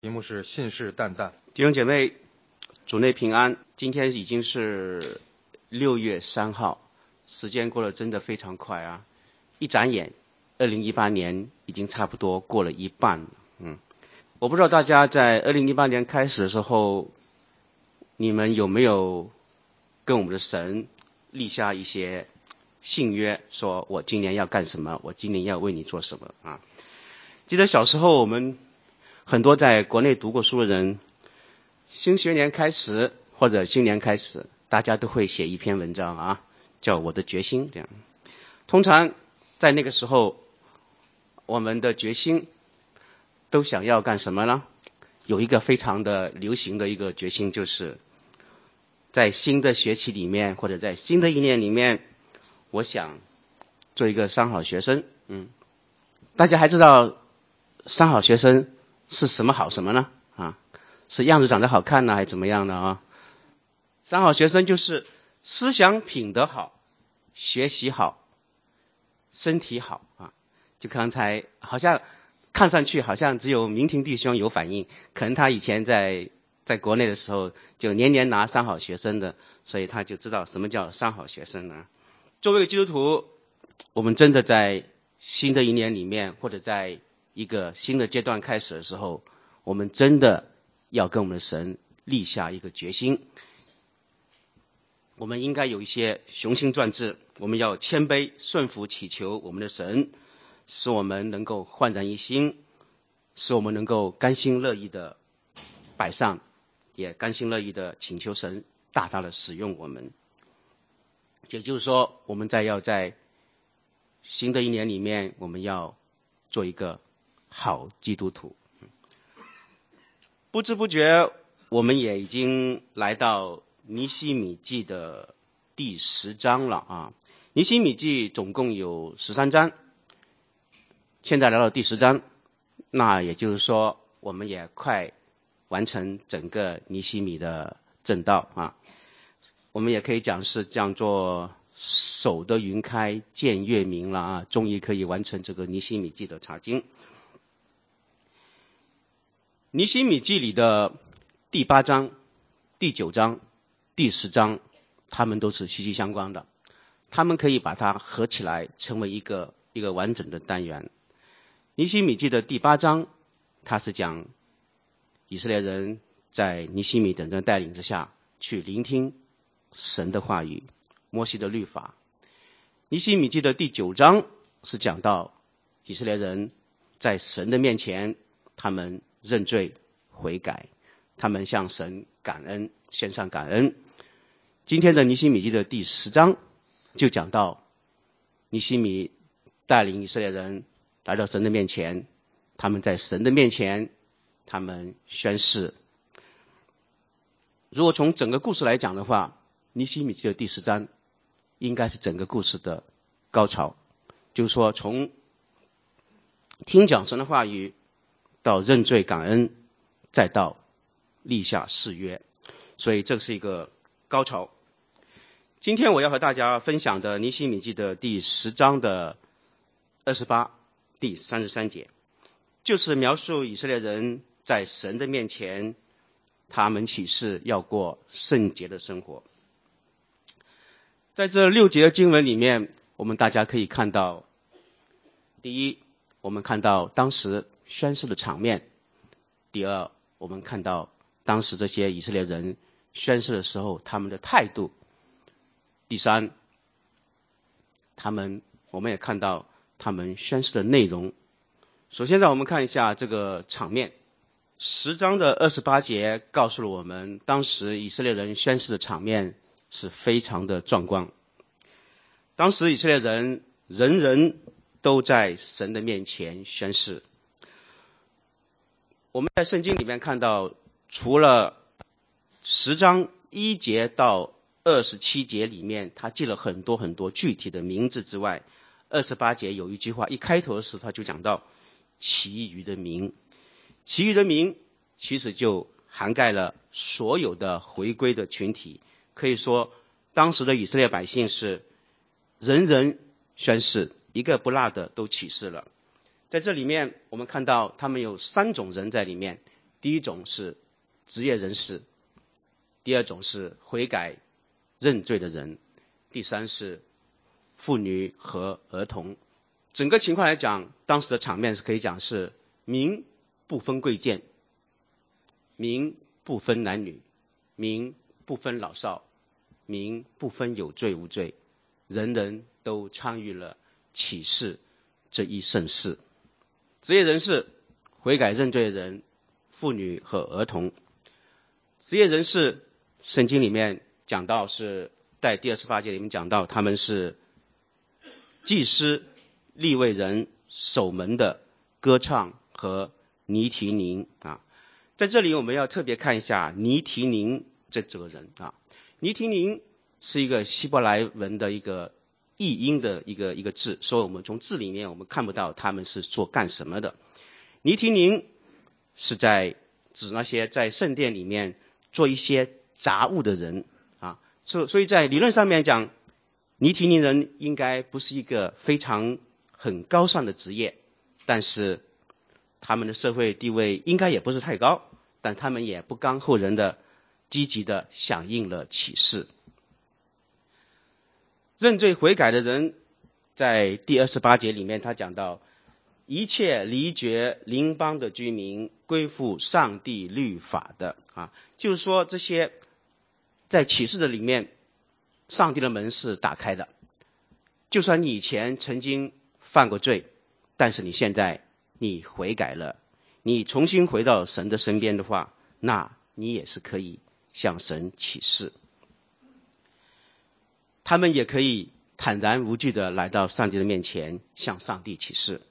题目是信誓旦旦。 弟兄姐妹，主内平安。今天已经是6月3号，时间过得真的非常快啊！一眨眼，2018年已经差不多过了一半了。我不知道大家在2018年开始的时候，你们有没有跟我们的神立下一些信约，说我今年要干什么，我今年要为你做什么啊？记得小时候我们很多在国内读过书的人，新学年开始或者新年开始，大家都会写一篇文章啊，叫我的决心这样。通常在那个时候，我们的决心都想要干什么呢？有一个非常的流行的一个决心，就是在新的学期里面或者在新的一年里面，我想做一个三好学生。大家还知道三好学生是什么好什么呢？是样子长得好看呢，还是怎么样的啊？三好学生就是思想品德好，学习好，身体好啊。就刚才好像看上去好像只有明婷弟兄有反应，可能他以前在国内的时候就年年拿三好学生的，所以他就知道什么叫三好学生呢。作为基督徒，我们真的在新的一年里面，或者在一个新的阶段开始的时候，我们真的要跟我们的神立下一个决心。我们应该有一些雄心壮志，我们要谦卑顺服祈求我们的神，使我们能够焕然一新，使我们能够甘心乐意的摆上，也甘心乐意的请求神大大的使用我们。也就是说，我们要在新的一年里面，我们要做一个好基督徒。不知不觉我们也已经来到尼希米记的第10章了啊。尼希米记总共有13章，现在来到第10章，那也就是说我们也快完成整个尼希米的正道啊。我们也可以讲是叫做守得云开见月明了啊，终于可以完成这个尼希米记的查经。尼希米记里的第8章、第9章、第10章，它们都是息息相关的，它们可以把它合起来成为一个完整的单元。尼希米记的第8章，它是讲以色列人在尼希米等人带领之下去聆听神的话语，摩西的律法。尼希米记的第9章是讲到以色列人在神的面前，他们认罪悔改，他们向神感恩，献上感恩。今天的尼希米记的第10章就讲到尼希米带领以色列人来到神的面前，他们在神的面前他们宣誓。如果从整个故事来讲的话，尼希米记的第10章应该是整个故事的高潮，就是说从听讲神的话语到认罪感恩，再到立下誓约，所以这是一个高潮。今天我要和大家分享的尼希米记的第10章的28第33节，就是描述以色列人在神的面前，他们起誓要过圣洁的生活。在这6节的经文里面，我们大家可以看到，第一，我们看到当时宣誓的场面；第二，我们看到当时这些以色列人宣誓的时候他们的态度；第三，我们也看到他们宣誓的内容。首先让我们看一下这个场面。10章的28节告诉了我们，当时以色列人宣誓的场面是非常的壮观。当时以色列人人人都在神的面前宣誓。我们在圣经里面看到，除了10章1节到27节里面他记了很多很多具体的名字之外，28节有一句话，一开头的时候他就讲到其余的名。其余的名其实就涵盖了所有的回归的群体，可以说当时的以色列百姓是人人宣誓，一个不落的都起誓了。在这里面我们看到他们有3种人在里面。 第一种是职业人士，第二种是悔改认罪的人，第三是妇女和儿童。整个情况来讲，当时的场面是可以讲是民不分贵贱，民不分男女，民不分老少，民不分有罪无罪，人人都参与了启示这一盛事。职业人士、悔改认罪的人、妇女和儿童。职业人士圣经里面讲到是在第28节里面讲到他们是祭司、利未人、守门的、歌唱和尼提宁啊。在这里我们要特别看一下尼提宁这个人啊。尼提宁是一个希伯来文的一个译音的一个字，所以我们从字里面我们看不到他们是做干什么的。尼提宁是在指那些在圣殿里面做一些杂物的人啊，所以在理论上面讲，尼提宁人应该不是一个非常很高尚的职业，但是他们的社会地位应该也不是太高，但他们也不甘后人的积极的响应了启示。认罪悔改的人在第28节里面他讲到，一切离绝邻邦的居民归附上帝律法的啊，就是说这些在启示的里面，上帝的门是打开的。就算你以前曾经犯过罪，但是你现在你悔改了，你重新回到神的身边的话，那你也是可以向神启示。他们也可以坦然无惧的来到上帝的面前，向上帝启示。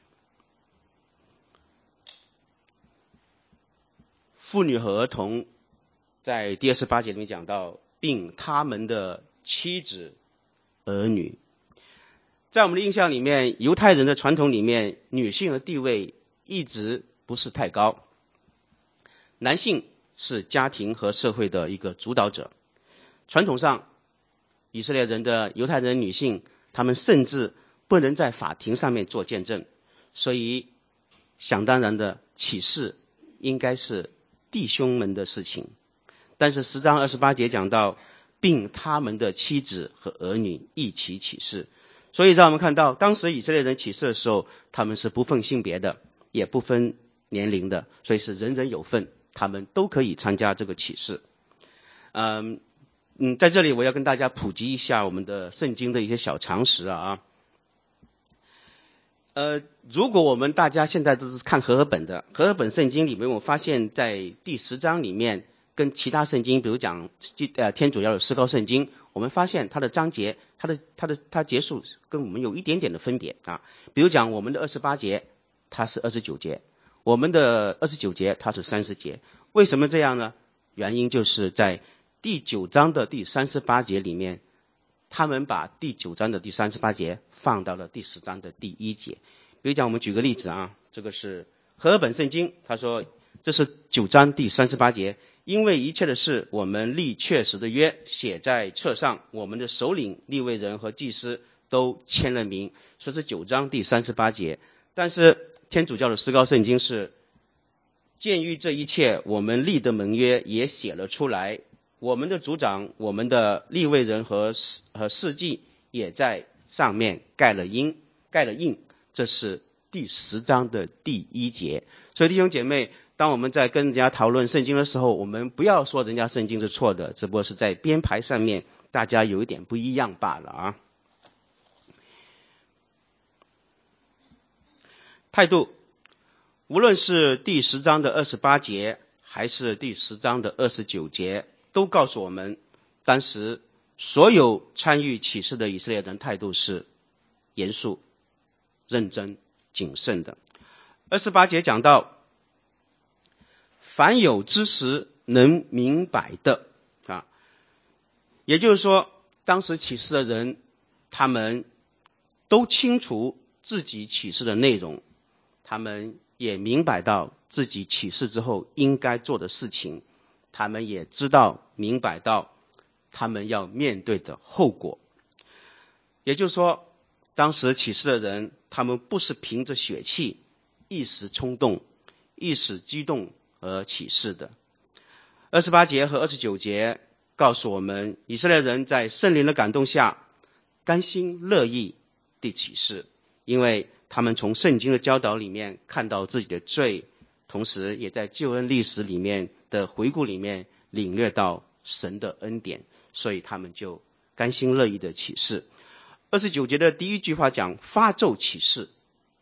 妇女和儿童在第28节里面讲到，并他们的妻子儿女。在我们的印象里面，犹太人的传统里面，女性的地位一直不是太高，男性是家庭和社会的一个主导者。传统上以色列人的犹太人的女性，她们甚至不能在法庭上面做见证，所以想当然的启示应该是弟兄们的事情。但是10章28节讲到，并他们的妻子和儿女一起启示。所以让我们看到，当时以色列人启示的时候，他们是不分性别的，也不分年龄的，所以是人人有份，他们都可以参加这个启示。在这里我要跟大家普及一下我们的圣经的一些小常识啊。如果我们大家现在都是看和合本的，和合本圣经里面，我发现在第10章里面跟其他圣经，比如讲天主教的诗歌圣经，我们发现它的章节，它结束跟我们有一点点的分别啊。比如讲我们的28节，它是29节，我们的29节它是30节。为什么这样呢？原因就是在第9章的第38节里面，他们把第9章的第38节放到了第10章的第1节。比如讲我们举个例子啊，这个是和合本圣经，他说这是9章第38节，因为一切的事我们立确实的约写在册上，我们的首领利未人和祭司都签了名，说是9章第38节。但是天主教的诗歌圣经是鉴于这一切我们立的盟约也写了出来，我们的族长我们的利未人和世记也在上面盖了印，这是第10章的第1节。所以弟兄姐妹，当我们在跟人家讨论圣经的时候，我们不要说人家圣经是错的，只不过是在编排上面大家有一点不一样罢了啊。态度，无论是第10章的28节还是第10章的29节，都告诉我们当时所有参与启示的以色列人态度是严肃、认真、谨慎的。28节讲到，凡有知识能明白的啊，也就是说当时启示的人他们都清楚自己启示的内容，他们也明白到自己启示之后应该做的事情，他们也知道明白到他们要面对的后果。也就是说当时启示的人他们不是凭着血气一时冲动一时激动而启示的。28节和29节告诉我们，以色列人在圣灵的感动下甘心乐意地启示，因为他们从圣经的教导里面看到自己的罪，同时也在救恩历史里面的回顾里面领略到神的恩典，所以他们就甘心乐意的启示。29节的第一句话讲发咒启示，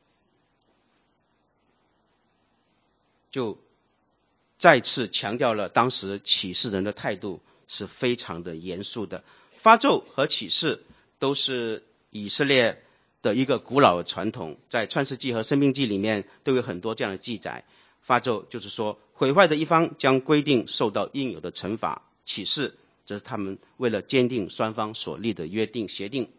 就再次强调了当时启示人的态度是非常的严肃的。发咒和启示都是以色列的一个古老的传统，在创世纪和申命记里面都有很多这样的记载。发咒就是说毁坏的一方将规定受到应有的惩罚，启示这是他们为了坚定双方所立的约定协定。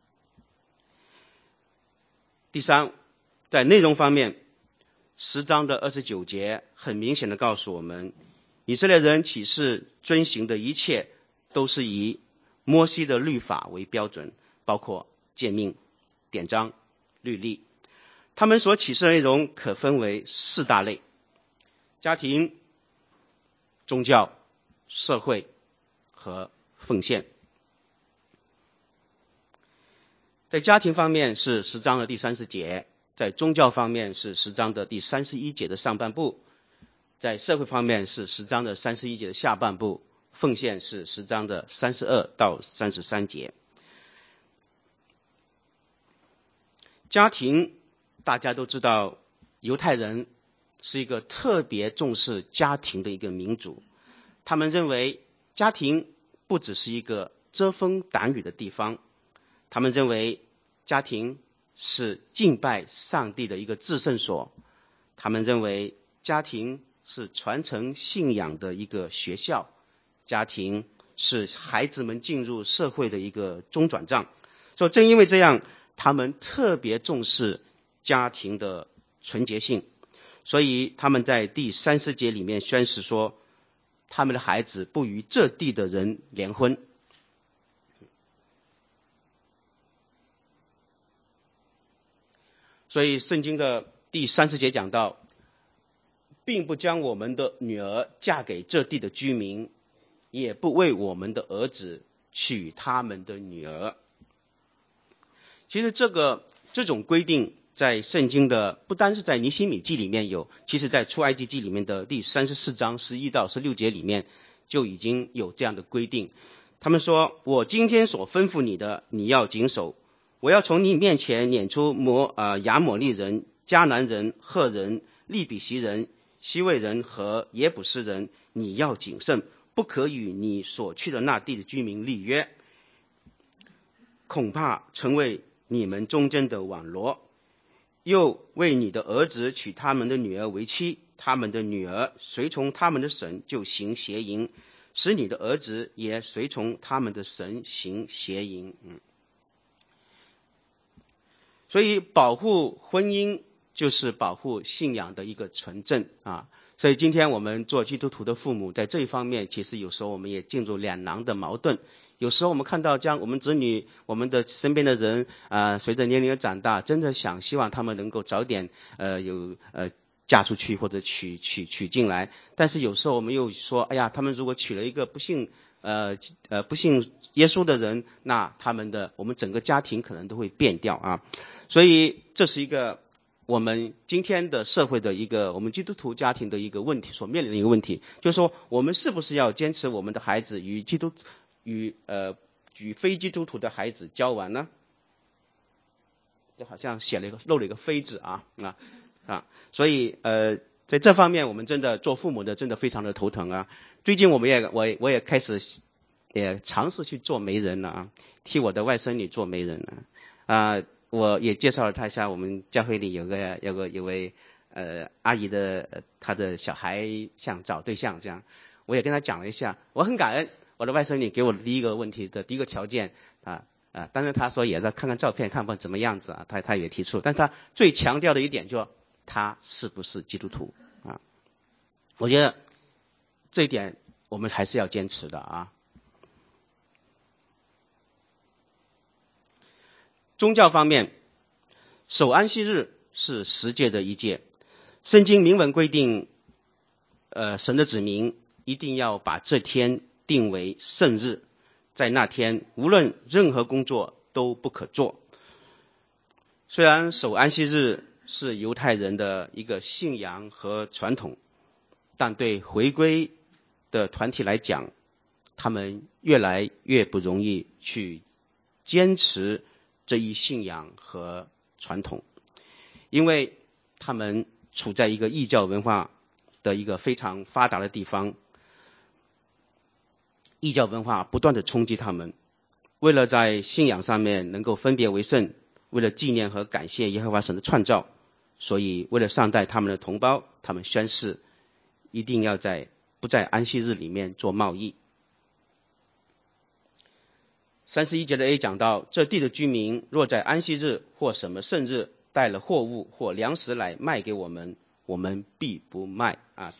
第三，在内容方面，10章的29节很明显的告诉我们，以色列人启示遵行的一切都是以摩西的律法为标准，包括诫命、典章、律例。他们所启示的内容可分为4大类：家庭、宗教、社会和奉献。在家庭方面是10章的第30节，在宗教方面是10章的第31节的上半部，在社会方面是10章的31节的下半部，奉献是10章的32到33节。家庭大家都知道，犹太人是一个特别重视家庭的一个民族，他们认为家庭不只是一个遮风挡雨的地方，他们认为家庭是敬拜上帝的一个至圣所，他们认为家庭是传承信仰的一个学校，家庭是孩子们进入社会的一个中转站。所以正因为这样，他们特别重视家庭的纯洁性，所以他们在第30节里面宣示说，他们的孩子不与这地的人联婚。所以圣经的第30节讲到，并不将我们的女儿嫁给这地的居民，也不为我们的儿子娶他们的女儿。其实这种规定在圣经的不单是在尼希米记里面有，其实在出埃及记里面的第34章11到16节里面就已经有这样的规定。他们说，我今天所吩咐你的，你要谨守。我要从你面前撵出亚抹利人、迦南人、赫人、利比锡人、西魏人和耶布斯人，你要谨慎，不可与你所去的那地的居民立约，恐怕成为你们中间的网罗。又为你的儿子娶他们的女儿为妻，他们的女儿随从他们的神就行邪淫，使你的儿子也随从他们的神行邪淫。所以保护婚姻就是保护信仰的一个纯正啊。所以今天我们做基督徒的父母，在这一方面其实有时候我们也进入两难的矛盾。有时候我们看到将我们子女、我们的身边的人随着年龄的长大，真的希望他们能够早点嫁出去或者娶进来，但是有时候我们又说，哎呀，他们如果娶了一个不信耶稣的人，那我们整个家庭可能都会变掉啊。所以这是一个我们今天的社会的一个我们基督徒家庭的一个问题，所面临的一个问题，就是说我们是不是要坚持我们的孩子与非基督徒的孩子交往呢？这好像漏了一个非字啊。所以在这方面我们真的做父母的真的非常的头疼啊。最近我也开始也尝试去做媒人了啊，替我的外甥女做媒人了我也介绍了她一下，我们教会里有位阿姨的她的小孩想找对象，这样我也跟她讲了一下。我很感恩我的外甥女给我的第一个问题的第一个条件当然她说也在看看照片看看怎么样子啊，她也提出，但是她最强调的一点就是她是不是基督徒啊。我觉得这一点我们还是要坚持的啊。宗教方面，守安息日是10诫的一诫。圣经明文规定神的子民一定要把这天定为圣日，在那天无论任何工作都不可做。虽然守安息日是犹太人的一个信仰和传统，但对回归的团体来讲，他们越来越不容易去坚持这一信仰和传统，因为他们处在一个异教文化的一个非常发达的地方，异教文化不断的冲击他们，为了在信仰上面能够分别为圣，为了纪念和感谢耶和华神的创造，所以为了善待他们的同胞，他们宣誓一定要不在安息日里面做贸易。31节的 A 讲到，这地的居民若在安息日或什么圣日带了货物或粮食来卖给我们，我们必不买。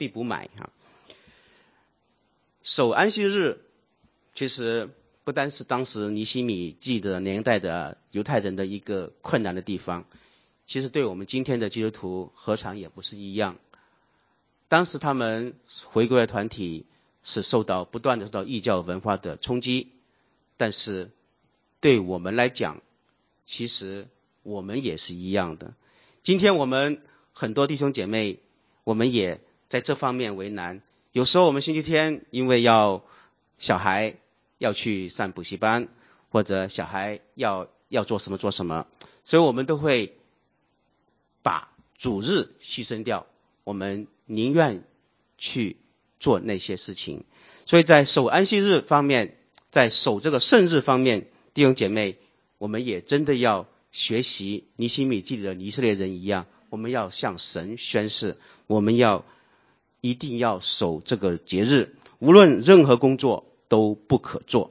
守安息日其实不单是当时尼希米记的年代的犹太人的一个困难的地方，其实对我们今天的基督徒何尝也不是一样。当时他们回归的团体是不断的受到异教文化的冲击，但是对我们来讲，其实我们也是一样的。今天我们很多弟兄姐妹，我们也在这方面为难。有时候我们星期天因为小孩要去上补习班，或者小孩要做什么，所以我们都会把主日牺牲掉，我们宁愿去做那些事情。所以在守安息日方面，在守这个圣日方面，弟兄姐妹，我们也真的要学习尼希米记里的以色列人一样，我们要向神宣誓，我们一定要守这个节日，无论任何工作都不可做。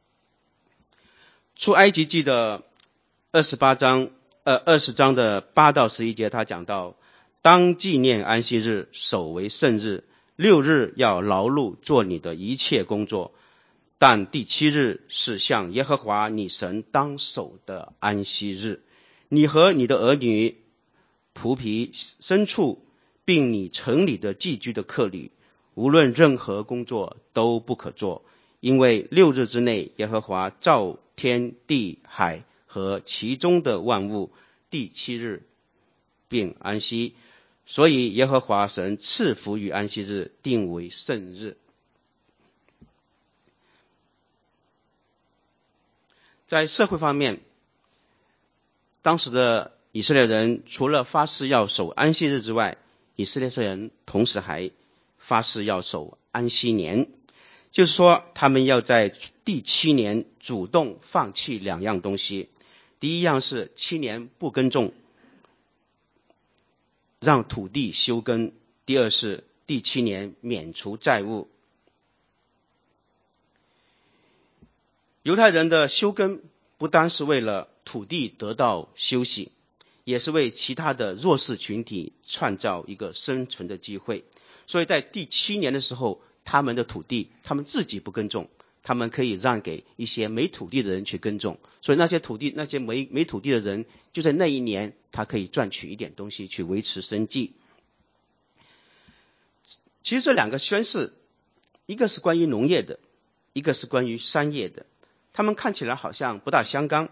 出埃及记的20章的8到11节，他讲到，当纪念安息日，守为圣日，6日要劳碌做你的一切工作，但第7日是向耶和华你神当守的安息日。你和你的儿女、仆婢、牲畜，并你城里的寄居的客旅，无论任何工作都不可做，因为6日之内，耶和华造天地海和其中的万物，第7日并安息，所以耶和华神赐福于安息日，定为圣日。在社会方面，当时的以色列人除了发誓要守安息日之外，以色列人同时还发誓要守安息年，就是说他们要在第7年主动放弃2样东西。第一样是7年不耕种，让土地休耕；第二是第7年免除债务。犹太人的休耕不单是为了土地得到休息，也是为其他的弱势群体创造一个生存的机会。所以在第7年的时候，他们的土地他们自己不耕种，他们可以让给一些没土地的人去耕种，所以那些没土地的人，就在那一年他可以赚取一点东西去维持生计。其实这2个宣誓，一个是关于农业的，一个是关于商业的，他们看起来好像不大相干，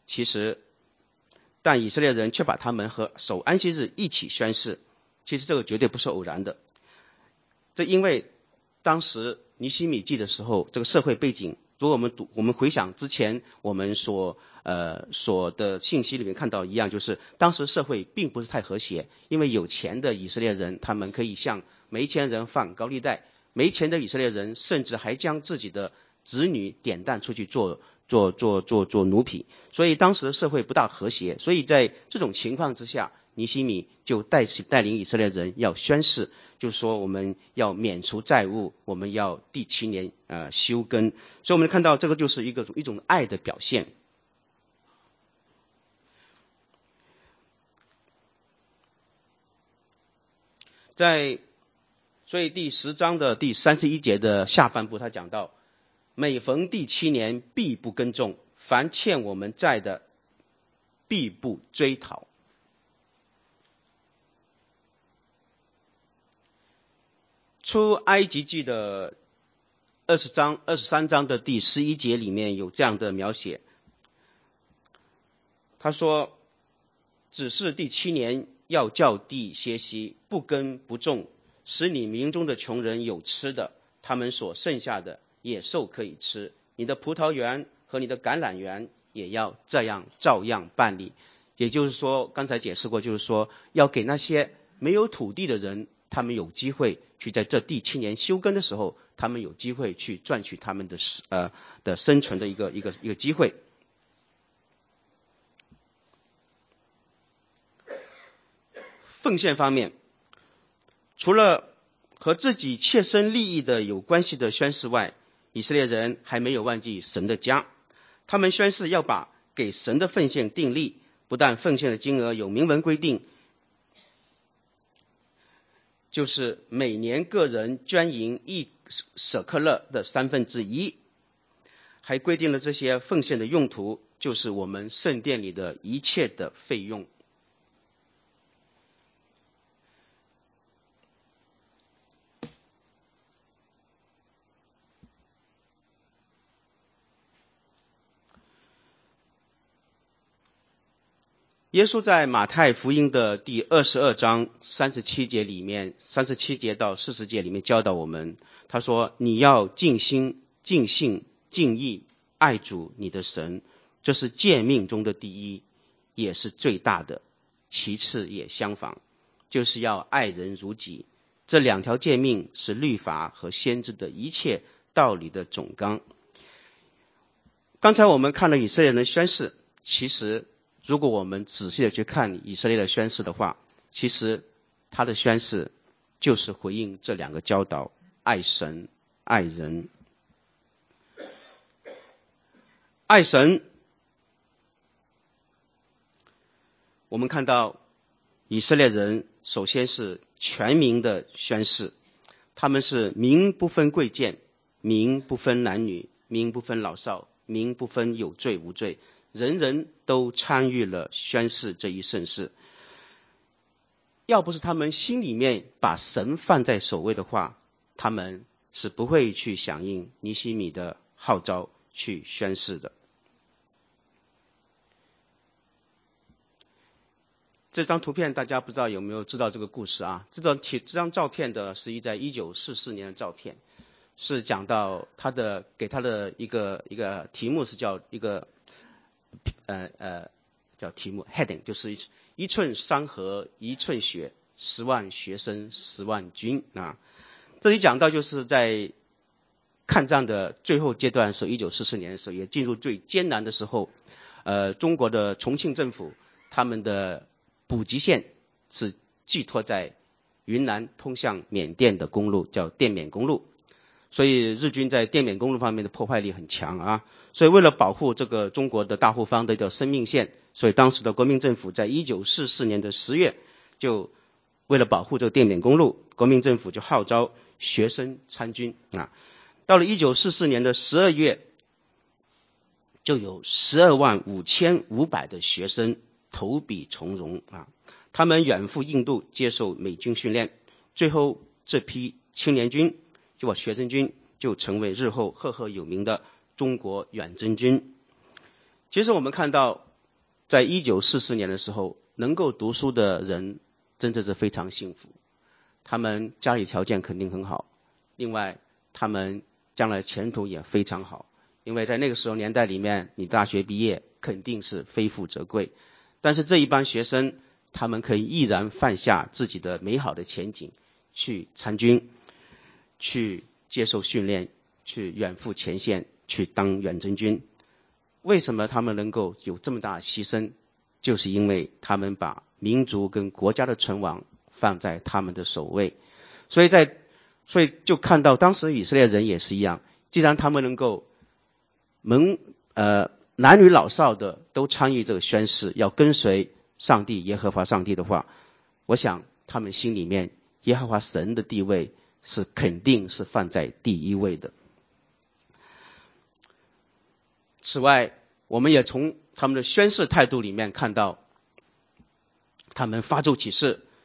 但以色列人却把他们和守安息日一起宣誓，其实这个绝对不是偶然的。这因为当时尼希米记的时候，这个社会背景，如果我们回想之前我们所的信息里面看到一样，就是当时社会并不是太和谐，因为有钱的以色列人他们可以向没钱人放高利贷，没钱的以色列人甚至还将自己的子女典当出去做奴婢，所以当时的社会不大和谐。所以在这种情况之下，尼希米就带领以色列人要宣誓，就是说我们要免除债务，我们要第7年休耕。所以我们看到这个就是一种爱的表现。所以第10章的第31节的下半部，他讲到，每逢第7年必不耕种，凡欠我们债的必不追讨。 出埃及记的23章的第11节里面有这样的描写，他说，只是第7年要叫地歇息，不耕不种，使你民中的穷人有吃的，他们所剩下的野兽可以吃，你的葡萄园和你的橄榄园也要这样照样办理。也就是说，刚才解释过，就是说要给那些没有土地的人，他们有机会去在这第7年休耕的时候，他们有机会去赚取他们的生存的一个机会。奉献方面，除了和自己切身利益的有关系的宣誓外，以色列人还没有忘记神的家。他们宣誓要把给神的奉献订立，不但奉献的金额有明文规定，就是每年个人捐银1舍克勒的1/3，还规定了这些奉献的用途，就是我们圣殿里的一切的费用。耶稣在马太福音的第22章37节里面，37节到40节里面教导我们，他说，你要尽心尽性尽意爱主你的神，这是诫命中的第一，也是最大的，其次也相仿，就是要爱人如己。这2条诫命是律法和先知的一切道理的总纲。刚才我们看了以色列人宣誓，其实如果我们仔细的去看以色列的宣誓的话，其实他的宣誓就是回应这2个教导，爱神爱人。爱神，我们看到以色列人首先是全民的宣誓，他们是民不分贵贱，民不分男女，民不分老少，民不分有罪无罪，人人都参与了宣誓这一盛事。要不是他们心里面把神放在首位的话，他们是不会去响应尼希米的号召去宣誓的。这张图片大家不知道有没有知道这个故事啊？这张照片的是在1944年的照片，是讲到给他的一个题目是叫叫题目 heading， 就是1寸山河1寸血，10万学生10万军啊。这里讲到就是在抗战的最后阶段的时候，1944年的时候，也进入最艰难的时候，中国的重庆政府他们的补给线是寄托在云南通向缅甸的公路，叫滇缅公路，所以日军在滇缅公路方面的破坏力很强啊。所以为了保护这个中国的大后方的叫生命线，所以当时的国民政府在1944年的10月，就为了保护这个滇缅公路，国民政府就号召学生参军啊。到了1944年的12月，就有125500的学生投笔从戎啊，他们远赴印度接受美军训练，最后这批青年军学生军就成为日后赫赫有名的中国远征军。其实我们看到在1944年的时候，能够读书的人真的是非常幸福，他们家里条件肯定很好，另外他们将来前途也非常好，因为在那个时候年代里面，你大学毕业肯定是非富则贵。但是这一帮学生，他们可以毅然放下自己的美好的前景，去参军，去接受训练，去远赴前线，去当远征军。为什么他们能够有这么大的牺牲？就是因为他们把民族跟国家的存亡放在他们的首位。所以就看到当时以色列人也是一样，既然他们能够男女老少的都参与这个宣誓，要跟随上帝耶和华上帝的话，我想他们心里面耶和华神的地位是肯定是放在第一位的。此外，我们也从他们的宣誓态度里面看到，他们发咒起誓，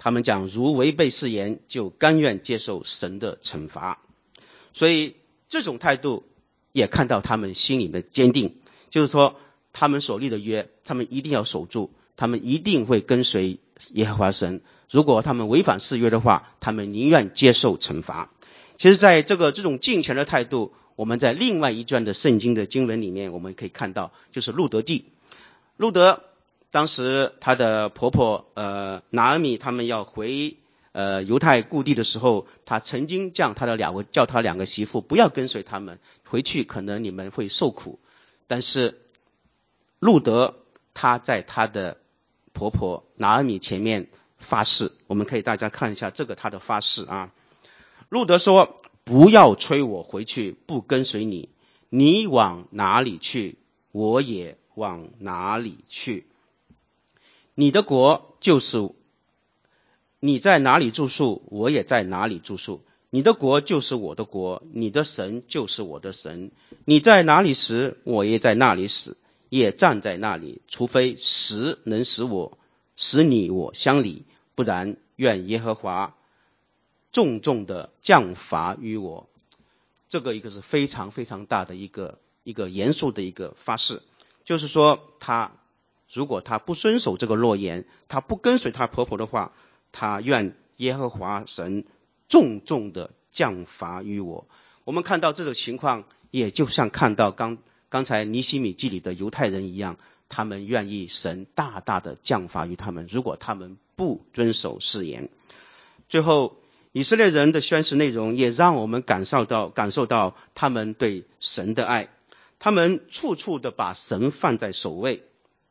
他们讲如违背誓言，就甘愿接受神的惩罚。所以这种态度也看到他们心里的坚定，就是说他们所立的约，他们一定要守住，他们一定会跟随耶和华神。如果他们违反誓约的话，他们宁愿接受惩罚。其实在这种敬虔的态度，我们在另外一段的圣经的经文里面我们可以看到，就是路德记。路德当时她的婆婆拿俄米他们要回犹太故地的时候，他曾经叫他两个媳妇不要跟随他们回去，可能你们会受苦。但是路德他在他的婆婆拿俄米前面发誓，我们可以大家看一下这个他的发誓啊。路德说，不要催我回去不跟随你，你往哪里去我也往哪里去，你的国就是你在哪里住宿我也在哪里住宿，你的国就是我的国，你的神就是我的神，你在哪里死我也在那里死，也站在那里，除非死能使你我相离，不然愿耶和华重重的降罚于我。这个一个是非常非常大的一个严肃的一个发誓，就是说如果他不遵守这个诺言，他不跟随他婆婆的话，他愿耶和华神重重的降罚于我。我们看到这种情况，也就像看到刚才尼希米记里的犹太人一样，他们愿意神大大的降罚于他们，如果他们不遵守誓言。最后以色列人的宣誓内容也让我们感受到他们对神的爱，他们处处的把神放在首位，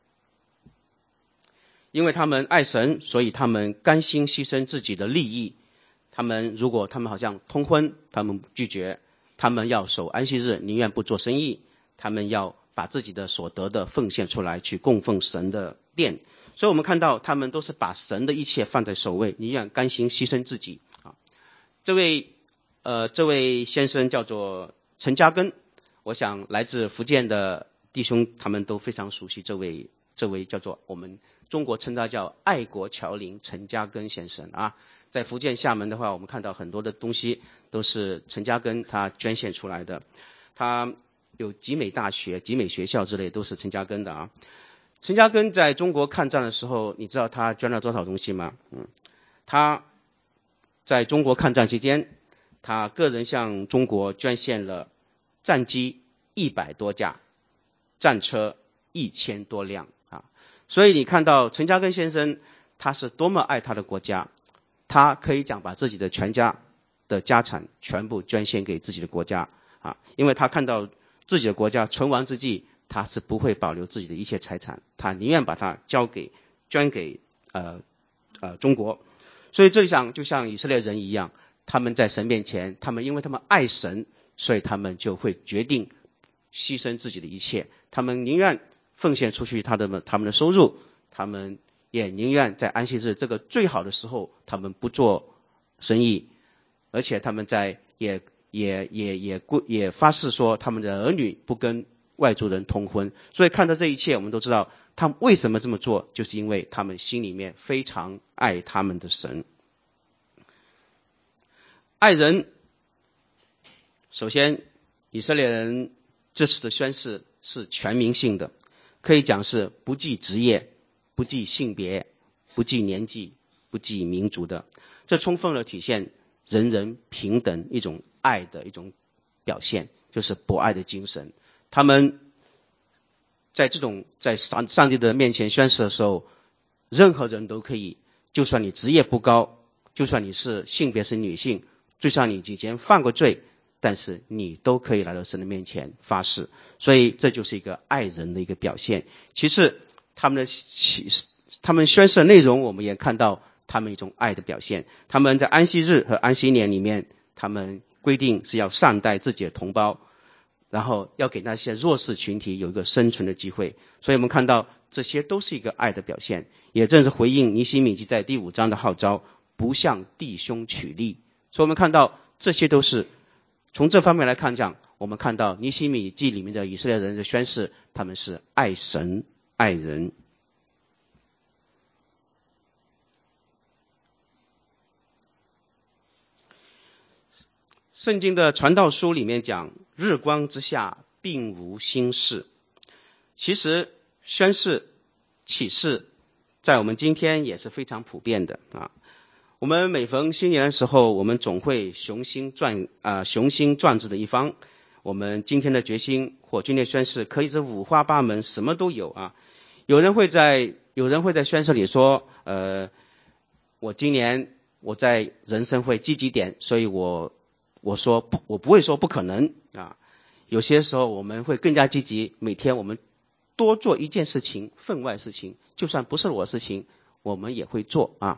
因为他们爱神，所以他们甘心牺牲自己的利益。如果他们好像通婚，他们拒绝，他们要守安息日，宁愿不做生意，他们要把自己的所得的奉献出来去供奉神的殿。所以我们看到他们都是把神的一切放在首位，宁愿甘心牺牲自己。这位先生叫做陈嘉庚，我想来自福建的弟兄他们都非常熟悉这位叫做我们中国称他叫爱国侨领陈嘉庚先生啊。在福建厦门的话，我们看到很多的东西都是陈嘉庚他捐献出来的，他有集美大学、集美学校之类都是陈嘉庚的啊。陈嘉庚在中国抗战的时候，你知道他捐了多少东西吗？他在中国抗战期间，他个人向中国捐献了战机100多架，战车1000多辆啊。所以你看到陈嘉庚先生他是多么爱他的国家，他可以讲把自己的全家的家产全部捐献给自己的国家啊，因为他看到自己的国家存亡之际，他是不会保留自己的一切财产，他宁愿把它捐给中国。所以这就像以色列人一样，他们在神面前，因为他们爱神，所以他们就会决定牺牲自己的一切，他们宁愿奉献出去他们的收入，他们也宁愿在安息日这个最好的时候他们不做生意，而且他们也发誓说他们的儿女不跟外族人通婚。所以看到这一切，我们都知道他们为什么这么做，就是因为他们心里面非常爱他们的神。爱人，首先以色列人这次的宣誓是全民性的，可以讲是不计职业、不计性别、不计年纪、不计民族的，这充分的体现人人平等一种爱的一种表现，就是博爱的精神。他们在上帝的面前宣誓的时候，任何人都可以，就算你职业不高，就算你是性别是女性，就算你以前犯过罪，但是你都可以来到神的面前发誓。所以这就是一个爱人的一个表现。其次他们宣誓的内容，我们也看到他们一种爱的表现。他们在安息日和安息年里面，他们规定是要善待自己的同胞，然后要给那些弱势群体有一个生存的机会。所以我们看到这些都是一个爱的表现，也正是回应尼希米记在第5章的号召，不向弟兄取利。所以我们看到这些都是从这方面来看讲，我们看到尼希米记里面的以色列人的宣誓，他们是爱神爱人。 圣经的传道书里面讲，日光之下并无新事。其实宣誓、起誓在我们今天也是非常普遍的啊。我们每逢新年的时候，我们总会雄心壮志的一方。我们今天的决心或今天宣誓可以是五花八门，什么都有啊。有人会在宣誓里说，我今年我在人生会积极点，所以我不会说不可能啊。有些时候我们会更加积极，每天我们多做一件事情，分外事情，就算不是我的事情，我们也会做啊。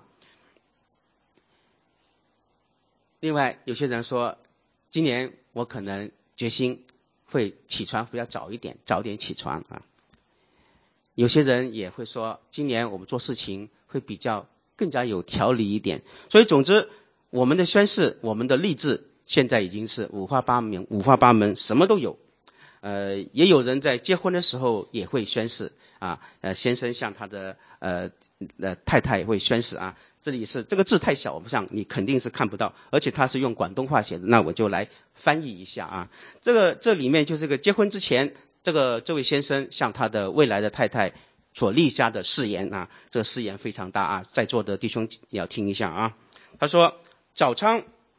另外有些人说，今年我可能决心会起床比较早一点，早点起床啊。有些人也会说，今年我们做事情会比较更加有条理一点。所以总之，我们的宣誓，我们的立志现在已经是五花八门，什么都有。也有人在结婚的时候也会宣誓啊，先生向他的太太也会宣誓啊。这里是这个字太小，我不想你肯定是看不到，而且他是用广东话写的，那我就来翻译一下啊。这里面就是个结婚之前，这位先生向他的未来的太太所立下的誓言啊，这个誓言非常大啊，在座的弟兄也要听一下啊。他说，早餐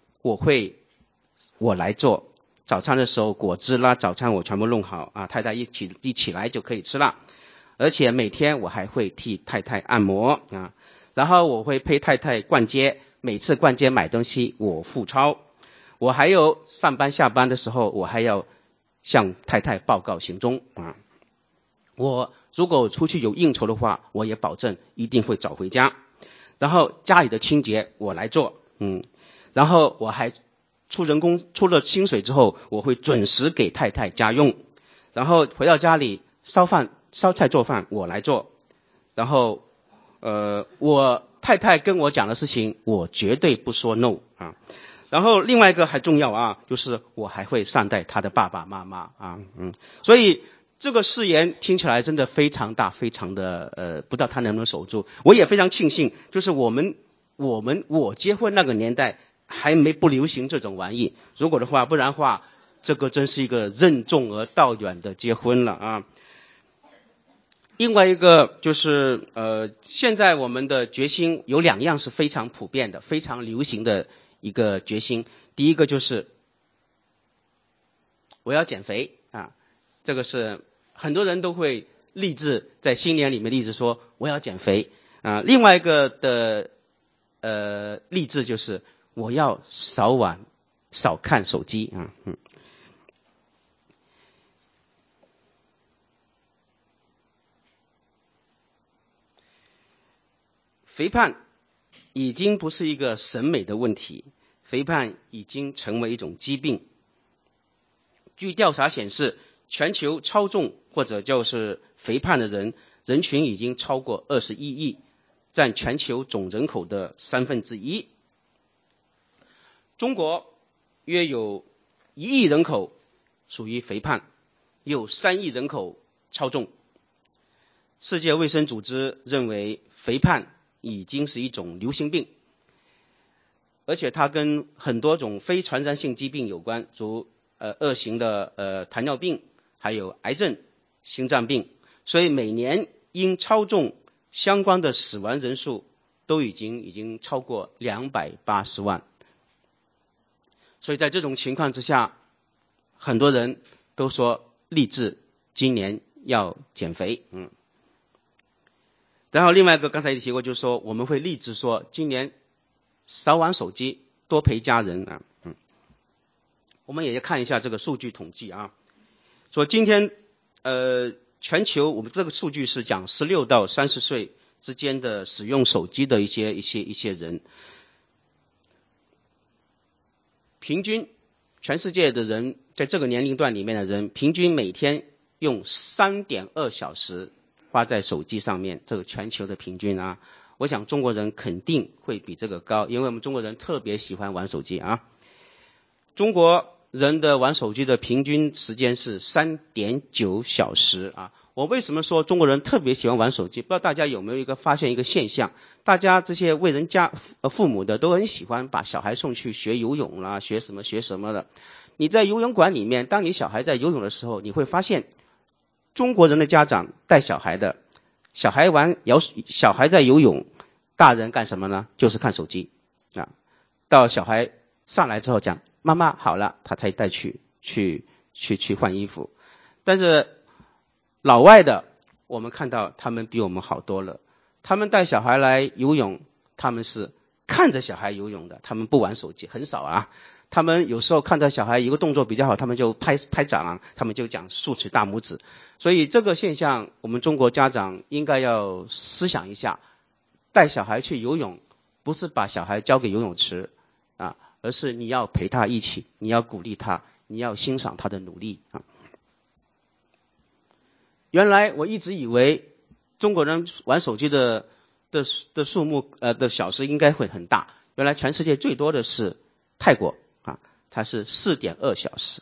我来做。早餐的时候果汁啦，早餐我全部弄好啊，太太一起来就可以吃了。而且每天我还会替太太按摩啊，然后我会陪太太逛街，每次逛街买东西我付钞。我还有上班下班的时候，我还要向太太报告行踪啊。我如果出去有应酬的话，我也保证一定会早回家。然后家里的清洁我来做，然后我还出了薪水之后，我会准时给太太家用。然后回到家里烧菜做饭我来做。然后我太太跟我讲的事情，我绝对不说 no 啊。然后另外一个还重要啊，就是我还会善待他的爸爸妈妈啊。所以这个誓言听起来真的非常大，非常的不知道他能不能守住。我也非常庆幸，就是我结婚那个年代还不流行这种玩意，不然的话，这个真是一个任重而道远的结婚了啊。另外一个就是现在我们的决心有两样是非常普遍的，非常流行的一个决心。第一个就是我要减肥啊，这个是很多人都会立志在新年里面立志说我要减肥啊。另外一个的立志就是我要少看手机啊。肥胖已经不是一个审美的问题，肥胖已经成为一种疾病。据调查显示，全球超重或者就是肥胖的人群已经超过21亿，占全球总人口的1/3。中国约有1亿人口属于肥胖，有3亿人口超重。世界卫生组织认为肥胖已经是一种流行病，而且它跟很多种非传染性疾病有关，如2型的糖尿病，还有癌症、心脏病。所以每年因超重相关的死亡人数都已经超过280万。所以在这种情况之下，很多人都说立志今年要减肥。然后另外一个刚才也提过，就是说我们会立志说今年少玩手机，多陪家人啊。我们也看一下这个数据统计啊，说今天全球我们这个数据是讲16到30岁之间的使用手机的一些人，平均全世界的人在这个年龄段里面的人，平均每天用3.2小时花在手机上面，这个全球的平均啊。我想中国人肯定会比这个高，因为我们中国人特别喜欢玩手机啊。中国人的玩手机的平均时间是3.9小时啊， 我为什么说中国人特别喜欢玩手机？不知道大家有没有发现一个现象，大家这些为人家父母的都很喜欢把小孩送去学游泳啦，学什么的。你在游泳馆里面，当你小孩在游泳的时候，你会发现中国人的家长带小孩的，小孩在游泳，大人干什么呢？就是看手机啊。到小孩上来之后讲妈妈好了，他才带去换衣服。但是老外的，我们看到他们比我们好多了。他们带小孩来游泳，他们是看着小孩游泳的，他们不玩手机，很少啊。他们有时候看到小孩一个动作比较好，他们就拍掌，他们就讲竖起大拇指。所以这个现象，我们中国家长应该要思想一下，带小孩去游泳，不是把小孩交给游泳池啊，而是你要陪他一起，你要鼓励他，你要欣赏他的努力啊。原来我一直以为中国人玩手机的数目的小时应该会很大，原来全世界最多的是泰国啊，它是 4.2 小时。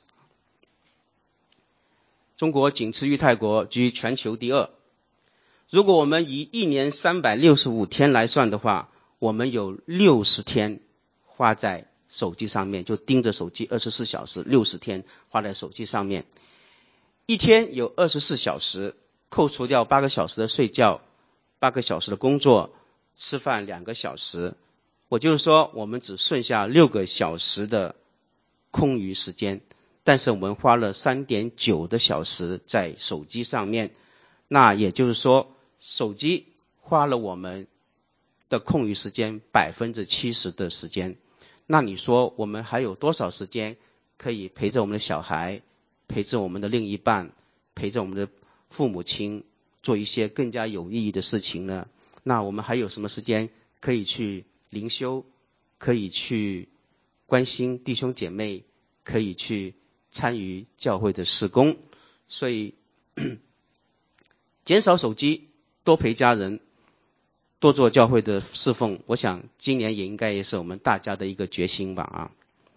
中国仅次于泰国，居全球第2。如果我们以1年365天来算的话，我们有60天花在手机上面，就盯着手机24小时，60天花在手机上面。一天有24小时，扣除掉8个小时的睡觉，8个小时的工作，吃饭2个小时，我就是说我们只剩下6个小时的空余时间，但是我们花了 3.9 的小时在手机上面，那也就是说手机花了我们的空余时间 70% 的时间。那你说我们还有多少时间可以陪着我们的小孩，陪着我们的另一半，陪着我们的父母亲，做一些更加有意义的事情呢？那我们还有什么时间可以去灵修，可以去关心弟兄姐妹，可以去参与教会的事工？所以减少手机，多陪家人，多做教会的侍奉，我想今年也是我们大家的一个决心吧啊。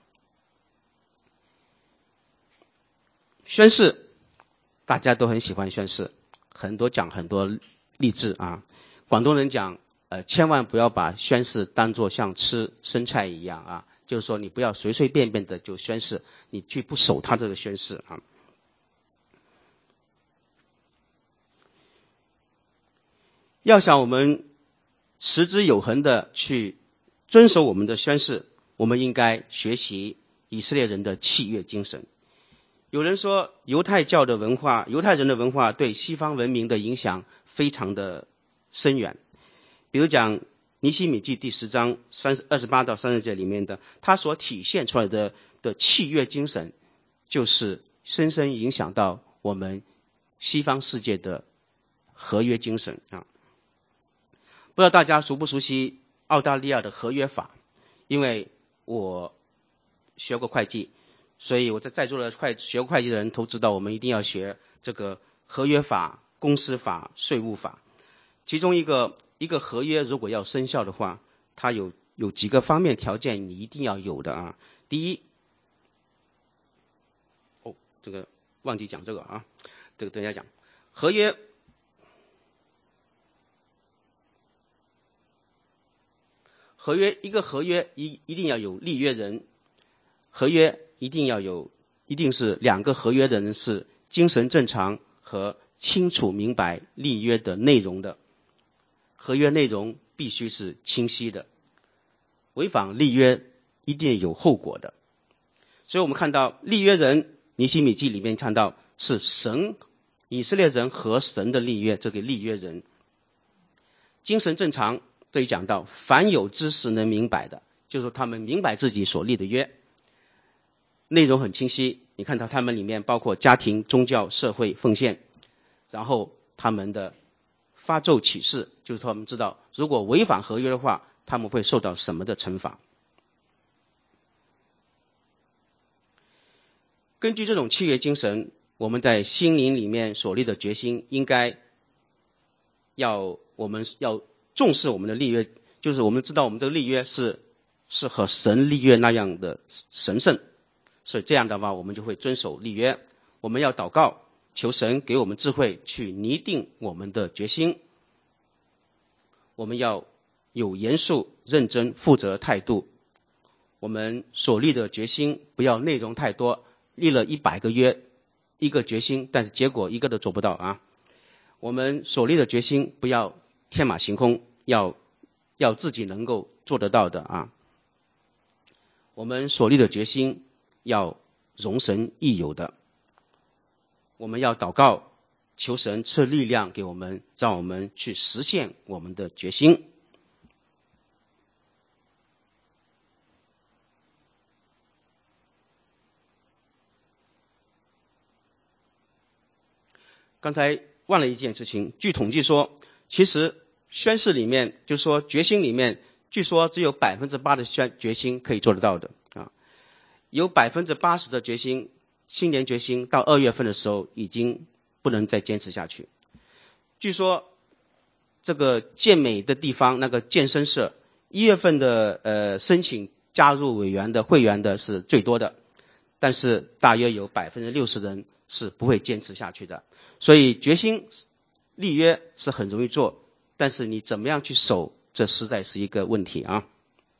宣誓，大家都很喜欢宣誓，很多励志啊。广东人讲千万不要把宣誓当作像吃生菜一样啊，就是说你不要随随便便的就宣誓，你去不守他这个宣誓啊。要想我们持之有恒的去遵守我们的宣誓，我们应该学习以色列人的契约精神。有人说犹太人的文化对西方文明的影响非常的深远。比如讲尼希米记第10章28到30节里面的，它所体现出来的契约精神，就是深深影响到我们西方世界的合约精神啊。不知道大家熟不熟悉澳大利亚的合约法？因为我学过会计，所以我在座的学过会计的人都知道，我们一定要学这个合约法、公司法、税务法。其中一个合约如果要生效的话，它有几个方面条件你一定要有的啊。第一，这个忘记讲这个啊，这个等一下讲。一个合约一定要有立约人，合约一定是2个合约的人是精神正常和清楚明白立约的内容的，合约内容必须是清晰的，违反立约一定有后果的。所以我们看到立约人，尼希米记里面看到是以色列人和神的立约，这个立约人精神正常，这里讲到凡有知识能明白的，就是说他们明白自己所立的约，内容很清晰。你看到他们里面包括家庭、宗教、社会、奉献，然后他们的发咒启示，就是说他们知道如果违反合约的话，他们会受到什么的惩罚。根据这种契约精神，我们在心灵里面所立的决心，应该我们要重视我们的立约，就是我们知道我们这个立约是和神立约那样的神圣，所以这样的话我们就会遵守立约。我们要祷告， 求神给我们智慧去拟定我们的决心。我们要有严肃、认真、负责态度。我们所立的决心不要内容太多，立了100个约，一个决心，但是结果一个都做不到啊。我们所立的决心不要天马行空，要自己能够做得到的啊。我们所立的决心要容神益友的。我们要祷告，求神赐力量给我们，让我们去实现我们的决心。刚才忘了一件事情，据统计说，其实宣誓里面就是说决心里面，据说只有 8% 的决心可以做得到的啊，有 80% 的决心，新年决心到2月份的时候已经不能再坚持下去。据说这个健美的地方那个健身社1月份的申请加入会员的是最多的，但是大约有 60% 人是不会坚持下去的。所以决心立约是很容易做，但是你怎么样去守，这实在是一个问题啊。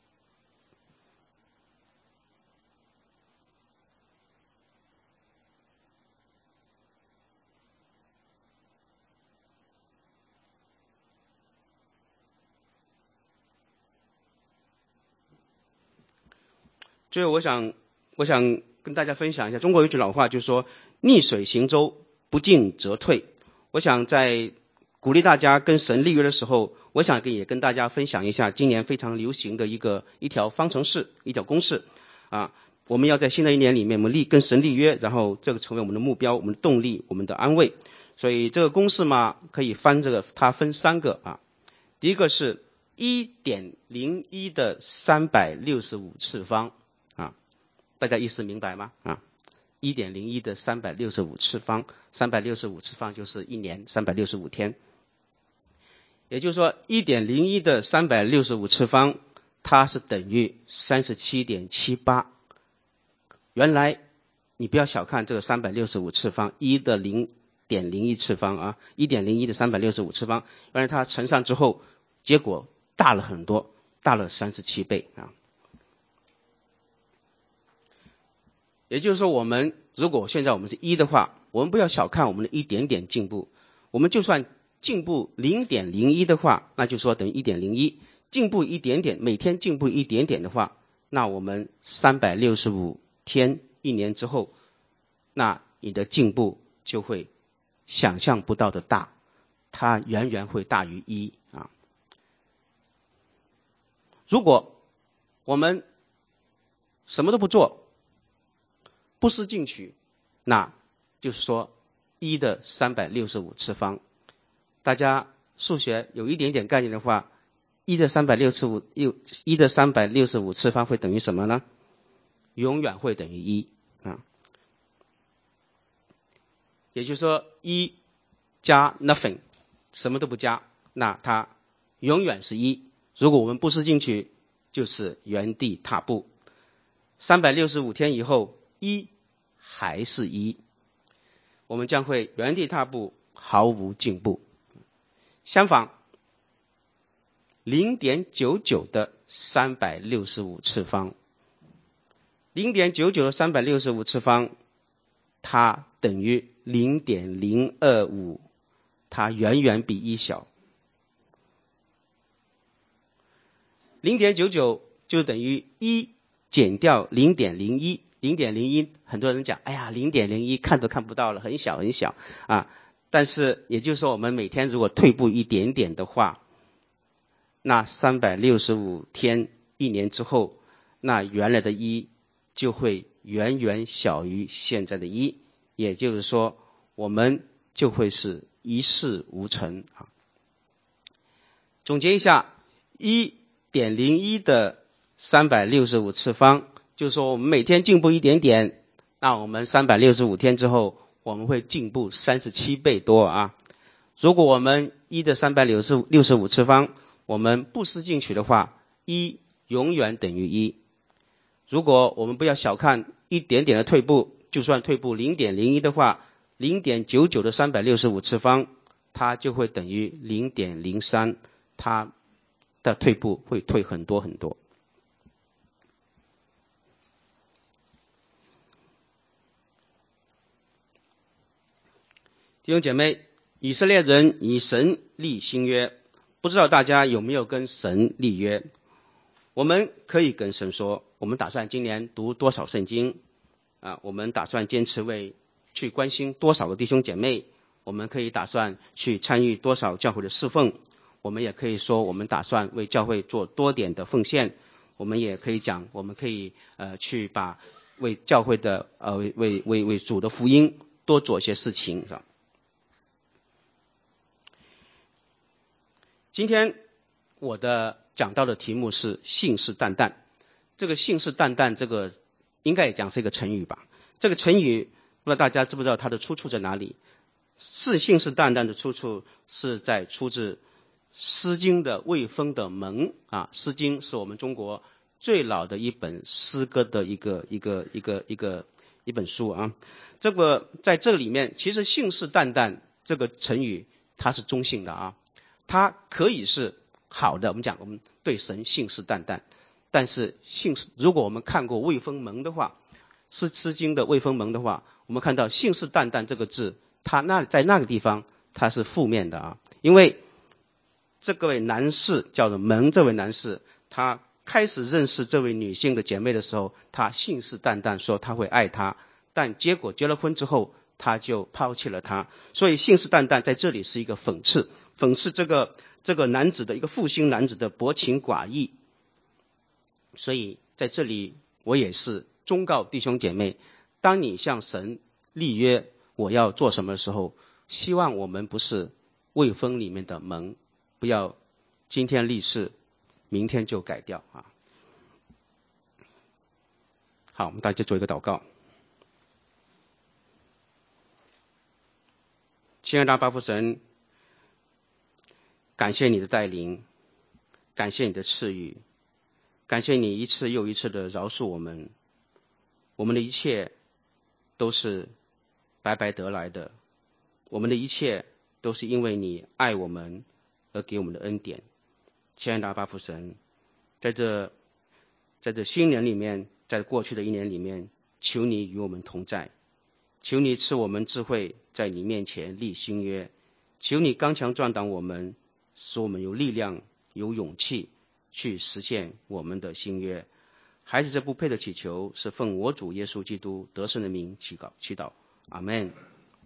最后我想跟大家分享一下，中国有句老话就是说逆水行舟，不进则退。我想在鼓励大家跟神立约的时候，我想也跟大家分享一下今年非常流行的一条方程式，一条公式啊。我们要在新的一年里面，我们跟神立约，然后这个成为我们的目标、我们的动力、我们的安慰。所以这个公式嘛，可以它分3个啊。第一个是 1.01 的365次方啊，大家意思明白吗啊？1.01 的365次方，365次方就是1年365天。也就是说 1.01 的365次方，它是等于 37.78。原来你不要小看这个365次方1的 0.01 次方啊 ，1.01 的365次方，原来它乘上之后结果大了很多，大了37倍啊。也就是说，如果现在我们是1的话，我们不要小看我们的一点点进步，我们就算进步 0.01 的话，那就说等于 1.01， 进步一点点，每天进步一点点的话，那我们365天1年之后，那你的进步就会想象不到的大，它远远会大于1啊。如果我们什么都不做，不思进取，那就是说1的365次方。大家数学有一点点概念的话，1的365次方会等于什么呢？永远会等于1啊。也就是说1加 nothing， 什么都不加，那它永远是1。如果我们不思进取，就是原地踏步。365天以后，1还是1，我们将会原地踏步，毫无进步。相反 0.99 的365次方 ,0.99 的365次方，它等于 0.025， 它远远比1小。0.99 就等于1减掉 0.01， 0.01 很多人讲，哎呀 0.01 看都看不到了，很小很小啊。但是也就是说，我们每天如果退步一点点的话，那365天1年之后，那原来的1就会远远小于现在的1，也就是说我们就会是一事无成啊。总结一下 1.01 的365次方，就是说我们每天进步一点点，那我们365天之后我们会进步37倍多啊。如果我们1的365次方我们不思进取的话，1永远等于1。如果我们不要小看一点点的退步，就算退步 0.01 的话， 0.99的365次方，它就会等于 0.03， 它的退步会退很多很多。弟兄姐妹，以色列人与神立新约，不知道大家有没有跟神立约？我们可以跟神说，我们打算今年读多少圣经啊？我们打算坚持去关心多少个弟兄姐妹？我们可以打算去参与多少教会的侍奉？我们也可以说，我们打算为教会做多点的奉献。我们也可以讲，我们可以去把为教会的为主的福音多做一些事情，是吧？今天我的讲到的题目是信誓旦旦。这个信誓旦旦，这个应该也讲是一个成语吧。这个成语不知道大家知不知道它的出处在哪里？信誓旦旦的出处是出自诗经的卫风的盟啊。诗经是我们中国最老的一本诗歌的一本书啊。这个在这里面，其实信誓旦旦这个成语它是中性的啊。它可以是好的，我们对神信誓旦旦，但是如果我们看过卫风盟的话，诗经的卫风盟的话，我们看到信誓旦旦这个字，它在那个地方它是负面的啊。因为这位男士叫做蒙，这位男士他开始认识这位女性的姐妹的时候，他信誓旦旦说他会爱她，但结果结了婚之后他就抛弃了她。所以信誓旦旦在这里是一个讽刺这个男子的一个负心男子的薄情寡义。所以在这里我也是忠告弟兄姐妹，当你向神立约我要做什么的时候，希望我们不是卫风里面的盟，不要今天立誓明天就改掉啊。好，我们大家做一个祷告。亲爱的阿父神，感谢你的带领，感谢你的赐予，感谢你一次又一次的饶恕我们，我们的一切都是白白得来的，我们的一切都是因为你爱我们而给我们的恩典。亲爱的阿父神，在这新年里面，在过去的一年里面，求你与我们同在，求你赐我们智慧，在你面前立新约，求你刚强壮胆我们，使我们有力量有勇气去实现我们的新约。孩子这不配的祈求，是奉我主耶稣基督得胜的名祈祷，阿们。